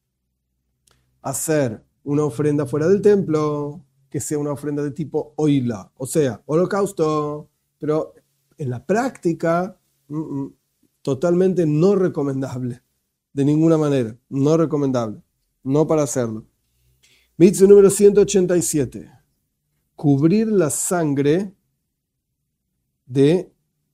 hacer una ofrenda fuera del templo, que sea una ofrenda de tipo oila, o sea, holocausto, pero en la práctica, mm, mm, totalmente no recomendable, de ninguna manera, no recomendable, no para hacerlo. Mitzvah número ciento ochenta y siete, cubrir la sangre de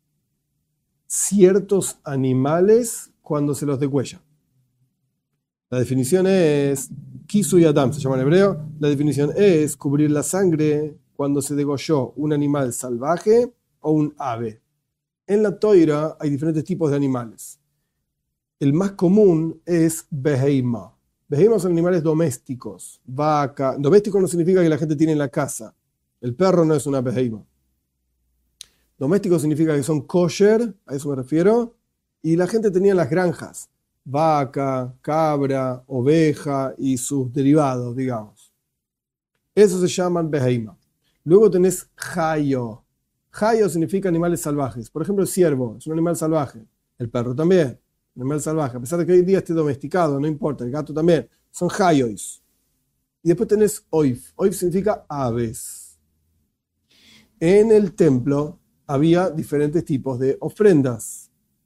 ciertos animales cuando se los degüella. La definición es, Kisu y Adam se llama en hebreo, la definición es cubrir la sangre cuando se degolló un animal salvaje o un ave. En la Toira hay diferentes tipos de animales. El más común es beheima. Beheima son animales domésticos. Vaca. Doméstico no significa que la gente tiene en la casa. El perro no es una beheima. Doméstico significa que son kosher, a eso me refiero, y la gente tenía en las granjas. Vaca, cabra, oveja y sus derivados, digamos. Eso se llaman beheima. Luego tenés hayo. Hayo significa animales salvajes. Por ejemplo, el ciervo es un animal salvaje. El perro también, un animal salvaje. A pesar de que hoy en día esté domesticado, no importa, el gato también. Son hayois. Y después tenés oif. Oif significa aves. En el templo había diferentes tipos de ofrendas.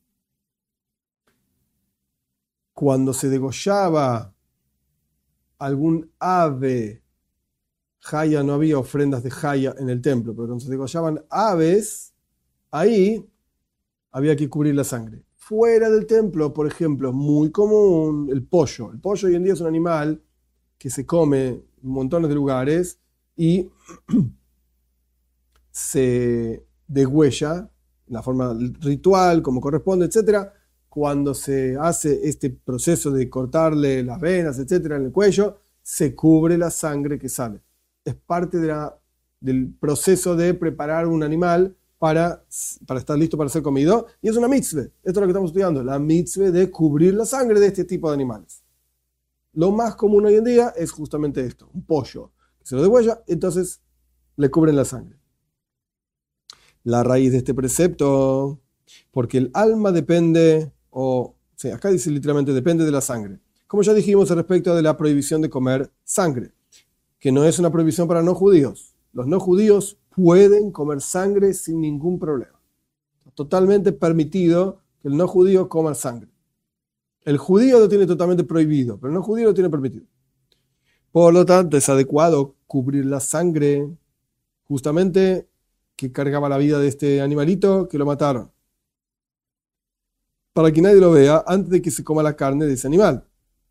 Cuando se degollaba algún ave, jaya, no había ofrendas de jaya en el templo, pero cuando se degollaban aves, ahí había que cubrir la sangre. Fuera del templo, por ejemplo, muy común el pollo. El pollo hoy en día es un animal que se come en montones de lugares y se degüella en la forma ritual, como corresponde, etcétera. Cuando se hace este proceso de cortarle las venas, etcétera, en el cuello, se cubre la sangre que sale. Es parte de la, del proceso de preparar un animal para, para estar listo para ser comido. Y es una mitzvah. Esto es lo que estamos estudiando. La mitzvah de cubrir la sangre de este tipo de animales. Lo más común hoy en día es justamente esto. Un pollo que se lo degüella, entonces le cubren la sangre. La raíz de este precepto, porque el alma depende... O, sí, acá dice literalmente depende de la sangre. Como ya dijimos respecto de la prohibición de comer sangre, que no es una prohibición para no judíos. Los no judíos pueden comer sangre sin ningún problema. Totalmente permitido que el no judío coma sangre. El judío lo tiene totalmente prohibido, pero el no judío lo tiene permitido. Por lo tanto, es adecuado cubrir la sangre justamente que cargaba la vida de este animalito que lo mataron, para que nadie lo vea antes de que se coma la carne de ese animal.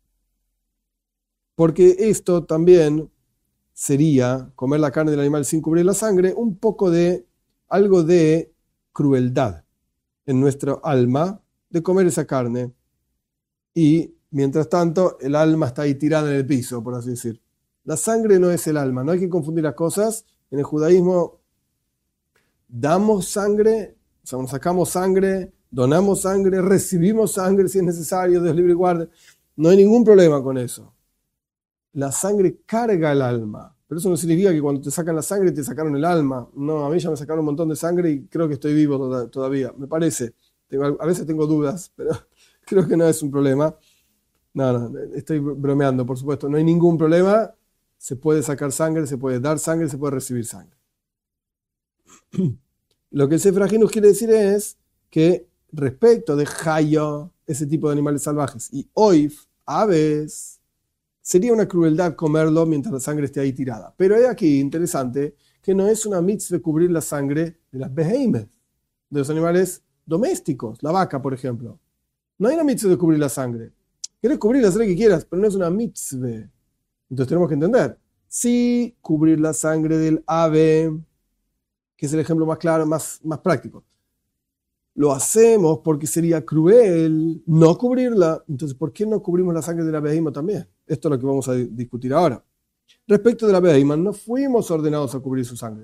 Porque esto también sería, comer la carne del animal sin cubrir la sangre, un poco de, algo de crueldad en nuestro alma de comer esa carne. Y, mientras tanto, el alma está ahí tirada en el piso, por así decir. La sangre no es el alma, no hay que confundir las cosas. En el judaísmo, damos sangre, o sea, nos sacamos sangre, donamos sangre, recibimos sangre si es necesario, Dios libre y guarde. No hay ningún problema con eso. la sangre carga el alma. Pero eso no significa que cuando te sacan la sangre te sacaron el alma. No, a mí ya me sacaron un montón de sangre y creo que estoy vivo toda- todavía. Me parece. Tengo- a veces tengo dudas, pero creo que no es un problema. No, no, estoy bromeando, por supuesto. No hay ningún problema. Se puede sacar sangre, se puede dar sangre, se puede recibir sangre. Lo que el Sefer Ajinus quiere decir es que respecto de Hayo, ese tipo de animales salvajes, y Oif, aves, sería una crueldad comerlo mientras la sangre esté ahí tirada. Pero es aquí interesante que no es una mitzvah cubrir la sangre de las behemoths, de los animales domésticos, la vaca, por ejemplo. No hay una mitzvah de cubrir la sangre. Quieres cubrir la sangre que quieras, pero no es una mitzvah. Entonces tenemos que entender. Sí, cubrir la sangre del ave, que es el ejemplo más claro, más, más práctico. Lo hacemos porque sería cruel no cubrirla. Entonces, ¿por qué no cubrimos la sangre de la behemoth también? Esto es lo que vamos a discutir ahora. Respecto de la behemoth, no fuimos ordenados a cubrir su sangre.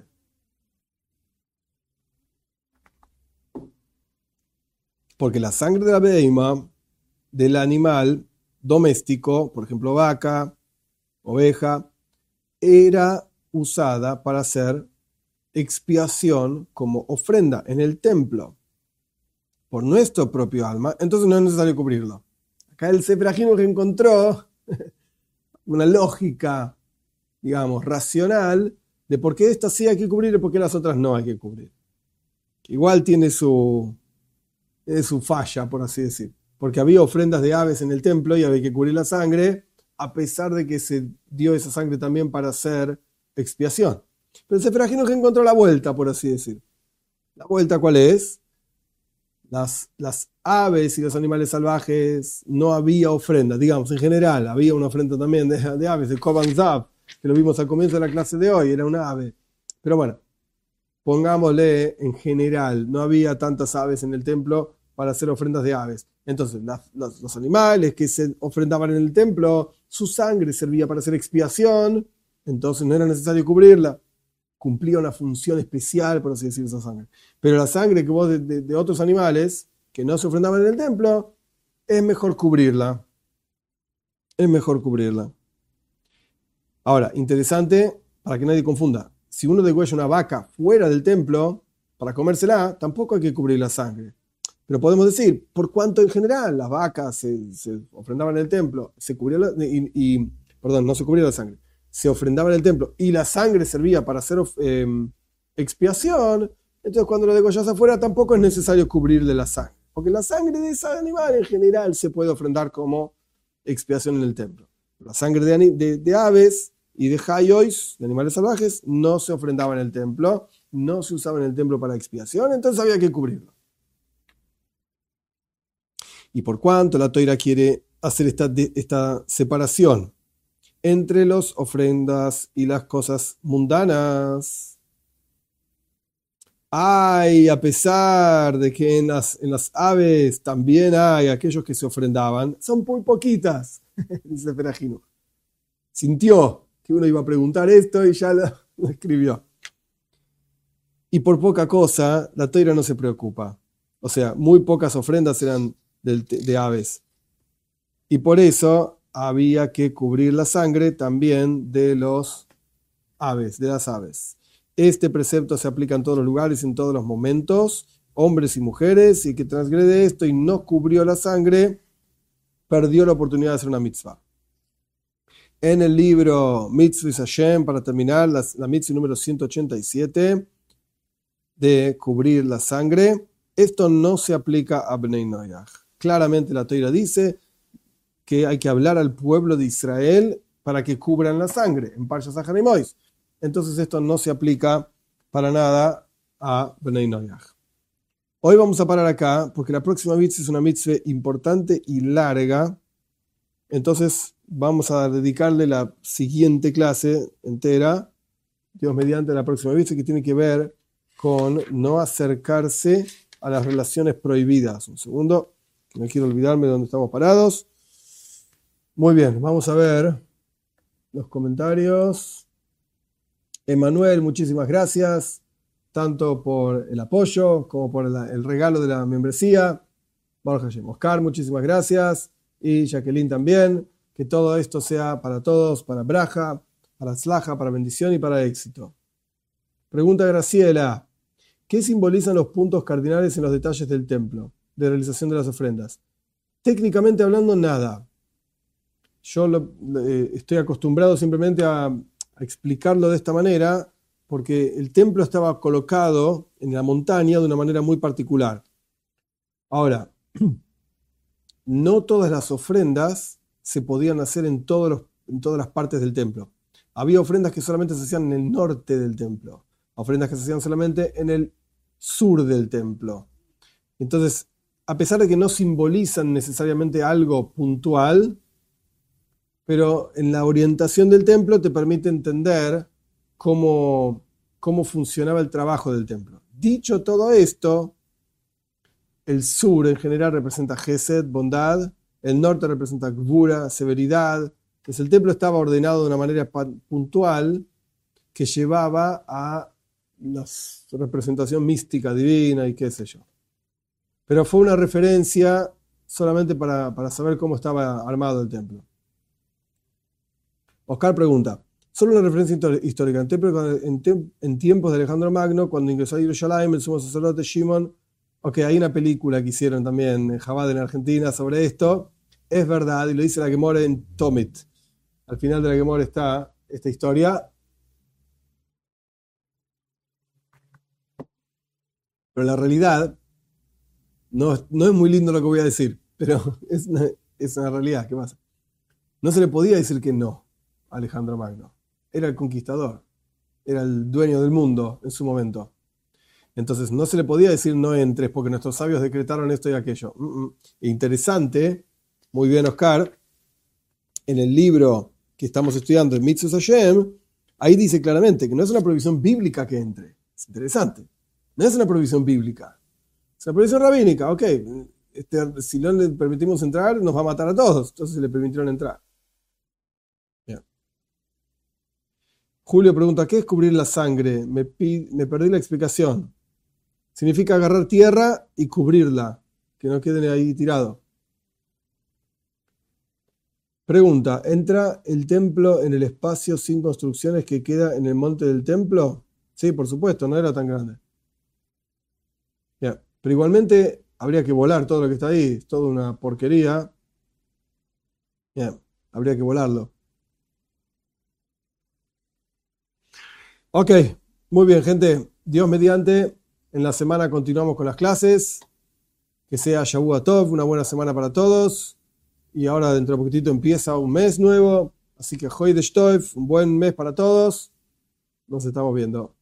Porque la sangre de la behemoth, del animal doméstico, por ejemplo vaca, oveja, era usada para hacer expiación como ofrenda en el templo por nuestro propio alma, entonces no es necesario cubrirlo. Acá el Sefer Ajinus encontró una lógica, digamos, racional de por qué esta sí hay que cubrir y por qué las otras no hay que cubrir. Igual tiene su, es su falla, por así decir, porque había ofrendas de aves en el templo y había que cubrir la sangre, a pesar de que se dio esa sangre también para hacer expiación. Pero el Sefer Ajinus encontró la vuelta, por así decir. ¿La vuelta cuál es? Las, las aves y los animales salvajes no había ofrenda, digamos, en general, había una ofrenda también de, de aves, el Korban Zav, que lo vimos al comienzo de la clase de hoy, era una ave. Pero bueno, pongámosle en general, no había tantas aves en el templo para hacer ofrendas de aves. Entonces, las, los, los animales que se ofrendaban en el templo, su sangre servía para hacer expiación, entonces no era necesario cubrirla. Cumplía una función especial, por así decir, esa sangre. Pero la sangre que vos de, de, de otros animales que no se ofrendaban en el templo, es mejor cubrirla. Es mejor cubrirla. Ahora, interesante, para que nadie confunda, si uno degüella una vaca fuera del templo, para comérsela, tampoco hay que cubrir la sangre. Pero podemos decir, por cuanto en general las vacas se, se ofrendaban en el templo, se cubría la, y, y, perdón, no se cubría la sangre, se ofrendaba en el templo y la sangre servía para hacer eh, expiación, entonces cuando lo degollas afuera tampoco es necesario cubrirle la sangre, porque la sangre de ese animal en general se puede ofrendar como expiación en el templo. La sangre de, de, de aves y de hayois, de animales salvajes, no se ofrendaba en el templo, no se usaba en el templo para expiación, entonces había que cubrirlo. Y por cuanto la Toira quiere hacer esta, esta separación entre las ofrendas y las cosas mundanas, hay, a pesar de que en las, en las aves también hay aquellos que se ofrendaban, son muy poquitas, dice Peragino. Sintió que uno iba a preguntar esto y ya lo, lo escribió. Y por poca cosa, la Toira no se preocupa. O sea, muy pocas ofrendas eran de, de aves. Y por eso había que cubrir la sangre también de los aves, de las aves. Este precepto se aplica en todos los lugares, en todos los momentos, hombres y mujeres, y que transgrede esto y no cubrió la sangre, perdió la oportunidad de hacer una mitzvah. En el libro Mitzvah Hashem, para terminar, la, la mitzvah número ciento ochenta y siete, de cubrir la sangre, esto no se aplica a Bnei Noach. Claramente la Torá dice que hay que hablar al pueblo de Israel para que cubran la sangre, en Parshas Aharimois. Entonces esto no se aplica para nada a Bnei Noach. Hoy vamos a parar acá, porque la próxima mitzvah es una mitzvah importante y larga. Entonces vamos a dedicarle la siguiente clase entera, Dios mediante, la próxima mitzvah, que tiene que ver con no acercarse a las relaciones prohibidas. Un segundo, que no quiero olvidarme de dónde estamos parados. Muy bien, vamos a ver los comentarios. Emanuel, muchísimas gracias, tanto por el apoyo como por la, el regalo de la membresía. Baruch Hashem. Oscar, muchísimas gracias. Y Jacqueline también. que todo esto sea para todos, para braja, para tzlaja, para bendición y para éxito. Pregunta Graciela: ¿qué simbolizan los puntos cardinales en los detalles del templo de realización de las ofrendas? Técnicamente hablando, nada. Yo lo, eh, estoy acostumbrado simplemente a, a explicarlo de esta manera porque el templo estaba colocado en la montaña de una manera muy particular. Ahora, no todas las ofrendas se podían hacer en, todos los, en todas las partes del templo. Había ofrendas que solamente se hacían en el norte del templo, ofrendas que se hacían solamente en el sur del templo. Entonces, a pesar de que no simbolizan necesariamente algo puntual, pero en la orientación del templo te permite entender cómo, cómo funcionaba el trabajo del templo. Dicho todo esto, el sur en general representa Gesed, bondad, el norte representa Gvura, severidad. Entonces el templo estaba ordenado de una manera puntual que llevaba a la representación mística, divina y qué sé yo. Pero fue una referencia solamente para, para saber cómo estaba armado el templo. Oscar pregunta: solo una referencia histórica. En, templo, en, en tiempos de Alejandro Magno, cuando ingresó a Jerusalén, el sumo sacerdote Shimon. Ok, hay una película que hicieron también en Chabad en Argentina sobre esto. Es verdad, y lo dice la Gemara en Tomit. Al final de la Gemara está esta historia. Pero la realidad, no, no es muy lindo lo que voy a decir, pero es una, es una realidad. ¿Qué pasa? No se le podía decir que no a Alejandro Magno. Era el conquistador, era el dueño del mundo en su momento. Entonces no se le podía decir no entres porque nuestros sabios decretaron esto y aquello. Mm-mm. Interesante, muy bien Oscar, en el libro que estamos estudiando en Mitzvot Hashem, ahí dice claramente que no es una prohibición bíblica que entre. Es interesante. No es una prohibición bíblica. Es una prohibición rabínica. Ok, este, si no le permitimos entrar, nos va a matar a todos. Entonces le permitieron entrar. Bien. Julio pregunta: ¿qué es cubrir la sangre? Me, pi- me perdí la explicación. Significa agarrar tierra y cubrirla, que no quede ahí tirado. Pregunta: ¿entra el templo en el espacio sin construcciones que queda en el monte del templo? Sí, por supuesto, no era tan grande. Yeah. Pero igualmente habría que volar todo lo que está ahí, es toda una porquería. Yeah. Habría que volarlo. Ok, muy bien, gente. Dios mediante, en la semana continuamos con las clases. Que sea Shavua Tov, una buena semana para todos. Y ahora dentro de poquitito empieza un mes nuevo. Así que Hoy de Tov, un buen mes para todos. Nos estamos viendo.